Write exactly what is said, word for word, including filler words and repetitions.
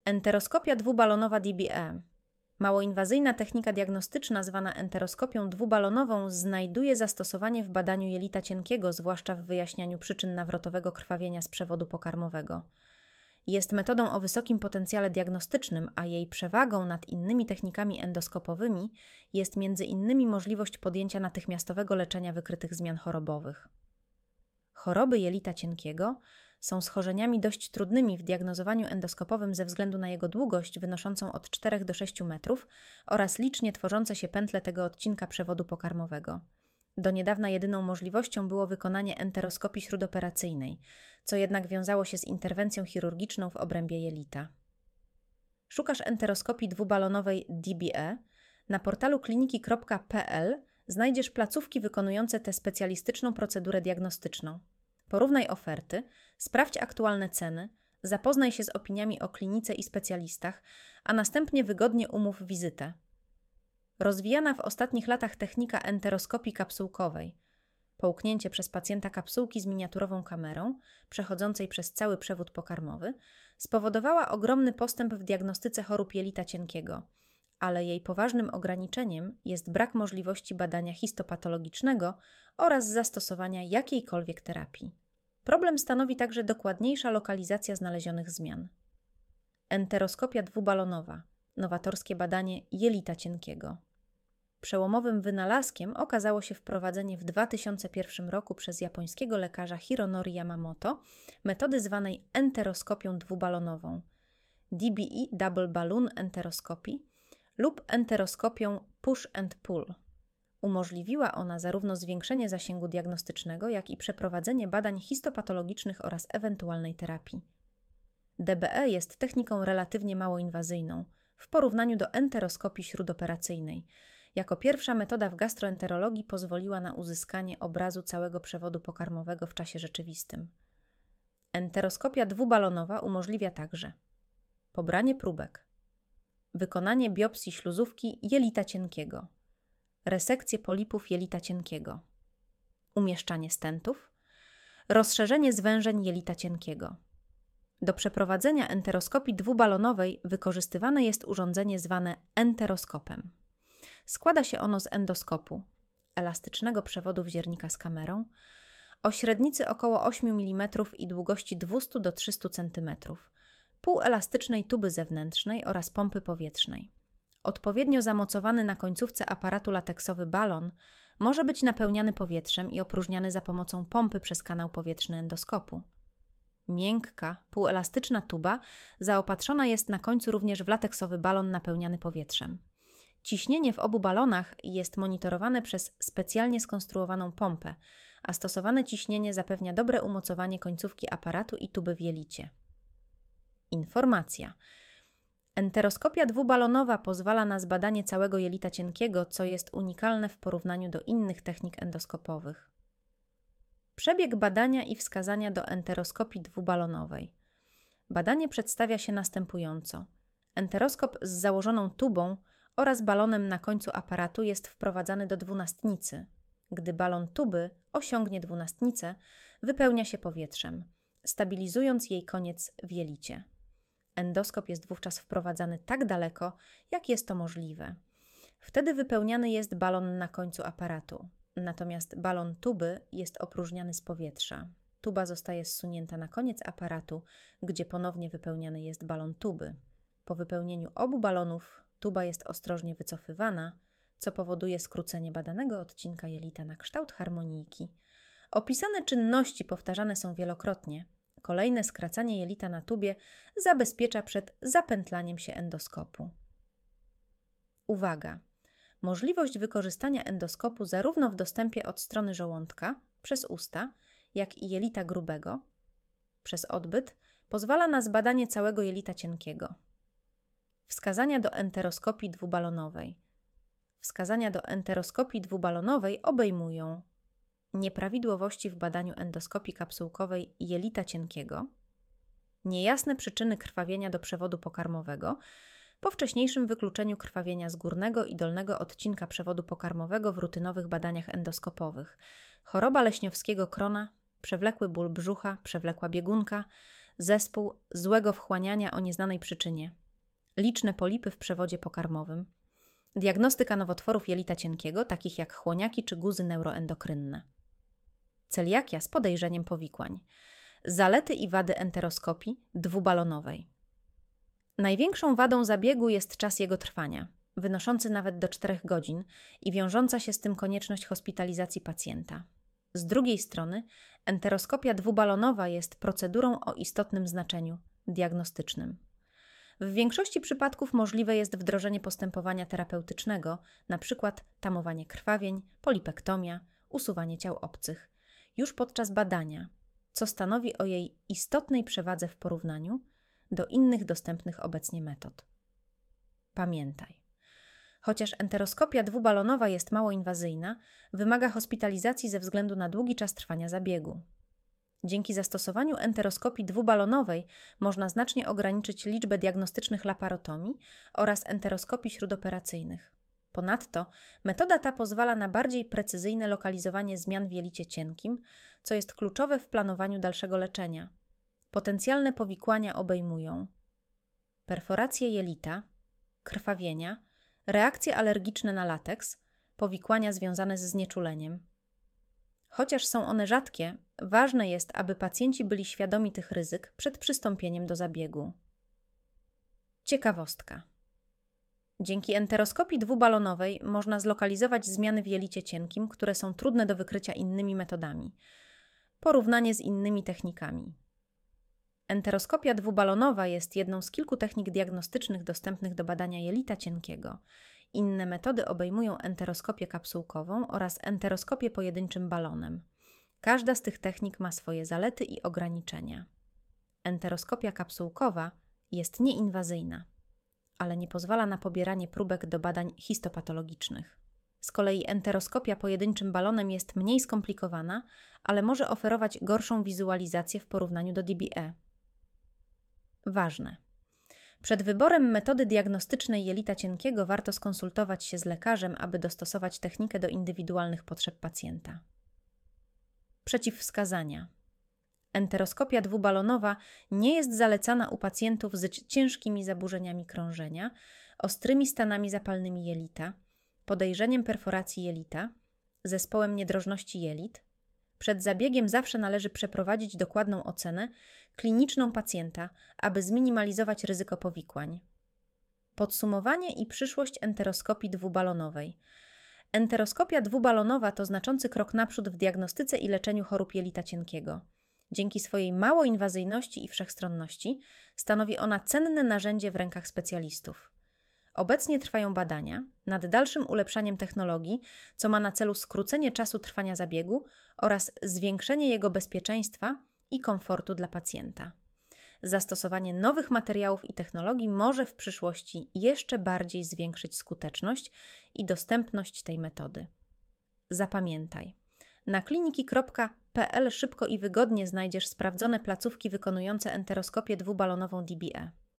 Enteroskopia dwubalonowa D B E. Małoinwazyjna technika diagnostyczna zwana enteroskopią dwubalonową znajduje zastosowanie w badaniu jelita cienkiego, zwłaszcza w wyjaśnianiu przyczyn nawrotowego krwawienia z przewodu pokarmowego. Jest metodą o wysokim potencjale diagnostycznym, a jej przewagą nad innymi technikami endoskopowymi jest między innymi możliwość podjęcia natychmiastowego leczenia wykrytych zmian chorobowych. Choroby jelita cienkiego są schorzeniami dość trudnymi w diagnozowaniu endoskopowym ze względu na jego długość wynoszącą od czterech do sześciu metrów oraz licznie tworzące się pętle tego odcinka przewodu pokarmowego. Do niedawna jedyną możliwością było wykonanie enteroskopii śródoperacyjnej, co jednak wiązało się z interwencją chirurgiczną w obrębie jelita. Szukasz enteroskopii dwubalonowej D B E? Na portalu kliniki kropka p l znajdziesz placówki wykonujące tę specjalistyczną procedurę diagnostyczną. Porównaj oferty, sprawdź aktualne ceny, zapoznaj się z opiniami o klinice i specjalistach, a następnie wygodnie umów wizytę. Rozwijana w ostatnich latach technika enteroskopii kapsułkowej, połknięcie przez pacjenta kapsułki z miniaturową kamerą, przechodzącej przez cały przewód pokarmowy, spowodowała ogromny postęp w diagnostyce chorób jelita cienkiego, ale jej poważnym ograniczeniem jest brak możliwości badania histopatologicznego oraz zastosowania jakiejkolwiek terapii. Problem stanowi także dokładniejsza lokalizacja znalezionych zmian. Enteroskopia dwubalonowa, nowatorskie badanie jelita cienkiego. Przełomowym wynalazkiem okazało się wprowadzenie w dwa tysiące pierwszym roku przez japońskiego lekarza Hironori Yamamoto metody zwanej enteroskopią dwubalonową, D B E Double Balloon Enteroscopy lub enteroskopią Push and Pull. Umożliwiła ona zarówno zwiększenie zasięgu diagnostycznego, jak i przeprowadzenie badań histopatologicznych oraz ewentualnej terapii. D B E jest techniką relatywnie mało inwazyjną w porównaniu do enteroskopii śródoperacyjnej. Jako pierwsza metoda w gastroenterologii pozwoliła na uzyskanie obrazu całego przewodu pokarmowego w czasie rzeczywistym. Enteroskopia dwubalonowa umożliwia także pobranie próbek, wykonanie biopsji śluzówki jelita cienkiego, resekcję polipów jelita cienkiego, umieszczanie stentów, rozszerzenie zwężeń jelita cienkiego. Do przeprowadzenia enteroskopii dwubalonowej wykorzystywane jest urządzenie zwane enteroskopem. Składa się ono z endoskopu, elastycznego przewodu wziernika z kamerą, o średnicy około ośmiu milimetrów i długości dwieście do trzystu centymetrów, półelastycznej tuby zewnętrznej oraz pompy powietrznej. Odpowiednio zamocowany na końcówce aparatu lateksowy balon może być napełniany powietrzem i opróżniany za pomocą pompy przez kanał powietrzny endoskopu. Miękka, półelastyczna tuba zaopatrzona jest na końcu również w lateksowy balon napełniany powietrzem. Ciśnienie w obu balonach jest monitorowane przez specjalnie skonstruowaną pompę, a stosowane ciśnienie zapewnia dobre umocowanie końcówki aparatu i tuby w jelicie. Informacja. Enteroskopia dwubalonowa pozwala na zbadanie całego jelita cienkiego, co jest unikalne w porównaniu do innych technik endoskopowych. Przebieg badania i wskazania do enteroskopii dwubalonowej. Badanie przedstawia się następująco. Enteroskop z założoną tubą oraz balonem na końcu aparatu jest wprowadzany do dwunastnicy. Gdy balon tuby osiągnie dwunastnicę, wypełnia się powietrzem, stabilizując jej koniec w jelicie. Endoskop jest wówczas wprowadzany tak daleko, jak jest to możliwe. Wtedy wypełniany jest balon na końcu aparatu, natomiast balon tuby jest opróżniany z powietrza. Tuba zostaje zsunięta na koniec aparatu, gdzie ponownie wypełniany jest balon tuby. Po wypełnieniu obu balonów tuba jest ostrożnie wycofywana, co powoduje skrócenie badanego odcinka jelita na kształt harmonijki. Opisane czynności powtarzane są wielokrotnie. Kolejne skracanie jelita na tubie zabezpiecza przed zapętlaniem się endoskopu. Uwaga! Możliwość wykorzystania endoskopu zarówno w dostępie od strony żołądka, przez usta, jak i jelita grubego, przez odbyt, pozwala na zbadanie całego jelita cienkiego. Wskazania do enteroskopii dwubalonowej. Wskazania do enteroskopii dwubalonowej obejmują nieprawidłowości w badaniu endoskopii kapsułkowej jelita cienkiego, niejasne przyczyny krwawienia do przewodu pokarmowego, po wcześniejszym wykluczeniu krwawienia z górnego i dolnego odcinka przewodu pokarmowego w rutynowych badaniach endoskopowych, choroba leśniowskiego krona, przewlekły ból brzucha, przewlekła biegunka, zespół złego wchłaniania o nieznanej przyczynie, liczne polipy w przewodzie pokarmowym, diagnostyka nowotworów jelita cienkiego, takich jak chłoniaki czy guzy neuroendokrynne, celiakia z podejrzeniem powikłań, zalety i wady enteroskopii dwubalonowej. Największą wadą zabiegu jest czas jego trwania, wynoszący nawet do czterech godzin i wiążąca się z tym konieczność hospitalizacji pacjenta. Z drugiej strony enteroskopia dwubalonowa jest procedurą o istotnym znaczeniu diagnostycznym. W większości przypadków możliwe jest wdrożenie postępowania terapeutycznego, np. tamowanie krwawień, polipektomia, usuwanie ciał obcych, już podczas badania, co stanowi o jej istotnej przewadze w porównaniu do innych dostępnych obecnie metod. Pamiętaj, chociaż enteroskopia dwubalonowa jest mało inwazyjna, wymaga hospitalizacji ze względu na długi czas trwania zabiegu. Dzięki zastosowaniu enteroskopii dwubalonowej można znacznie ograniczyć liczbę diagnostycznych laparotomii oraz enteroskopii śródoperacyjnych. Ponadto metoda ta pozwala na bardziej precyzyjne lokalizowanie zmian w jelicie cienkim, co jest kluczowe w planowaniu dalszego leczenia. Potencjalne powikłania obejmują perforację jelita, krwawienia, reakcje alergiczne na lateks, powikłania związane z znieczuleniem. Chociaż są one rzadkie, ważne jest, aby pacjenci byli świadomi tych ryzyk przed przystąpieniem do zabiegu. Ciekawostka. Dzięki enteroskopii dwubalonowej można zlokalizować zmiany w jelicie cienkim, które są trudne do wykrycia innymi metodami. Porównanie z innymi technikami. Enteroskopia dwubalonowa jest jedną z kilku technik diagnostycznych dostępnych do badania jelita cienkiego. Inne metody obejmują enteroskopię kapsułkową oraz enteroskopię pojedynczym balonem. Każda z tych technik ma swoje zalety i ograniczenia. Enteroskopia kapsułkowa jest nieinwazyjna, ale nie pozwala na pobieranie próbek do badań histopatologicznych. Z kolei enteroskopia pojedynczym balonem jest mniej skomplikowana, ale może oferować gorszą wizualizację w porównaniu do D B E. Ważne. Przed wyborem metody diagnostycznej jelita cienkiego warto skonsultować się z lekarzem, aby dostosować technikę do indywidualnych potrzeb pacjenta. Przeciwwskazania. Enteroskopia dwubalonowa nie jest zalecana u pacjentów z ciężkimi zaburzeniami krążenia, ostrymi stanami zapalnymi jelita, podejrzeniem perforacji jelita, zespołem niedrożności jelit. Przed zabiegiem zawsze należy przeprowadzić dokładną ocenę kliniczną pacjenta, aby zminimalizować ryzyko powikłań. Podsumowanie i przyszłość enteroskopii dwubalonowej. Enteroskopia dwubalonowa to znaczący krok naprzód w diagnostyce i leczeniu chorób jelita cienkiego. Dzięki swojej małoinwazyjności i wszechstronności stanowi ona cenne narzędzie w rękach specjalistów. Obecnie trwają badania nad dalszym ulepszaniem technologii, co ma na celu skrócenie czasu trwania zabiegu oraz zwiększenie jego bezpieczeństwa i komfortu dla pacjenta. Zastosowanie nowych materiałów i technologii może w przyszłości jeszcze bardziej zwiększyć skuteczność i dostępność tej metody. Zapamiętaj, na kliniki kropka p l szybko i wygodnie znajdziesz sprawdzone placówki wykonujące enteroskopię dwubalonową D B E.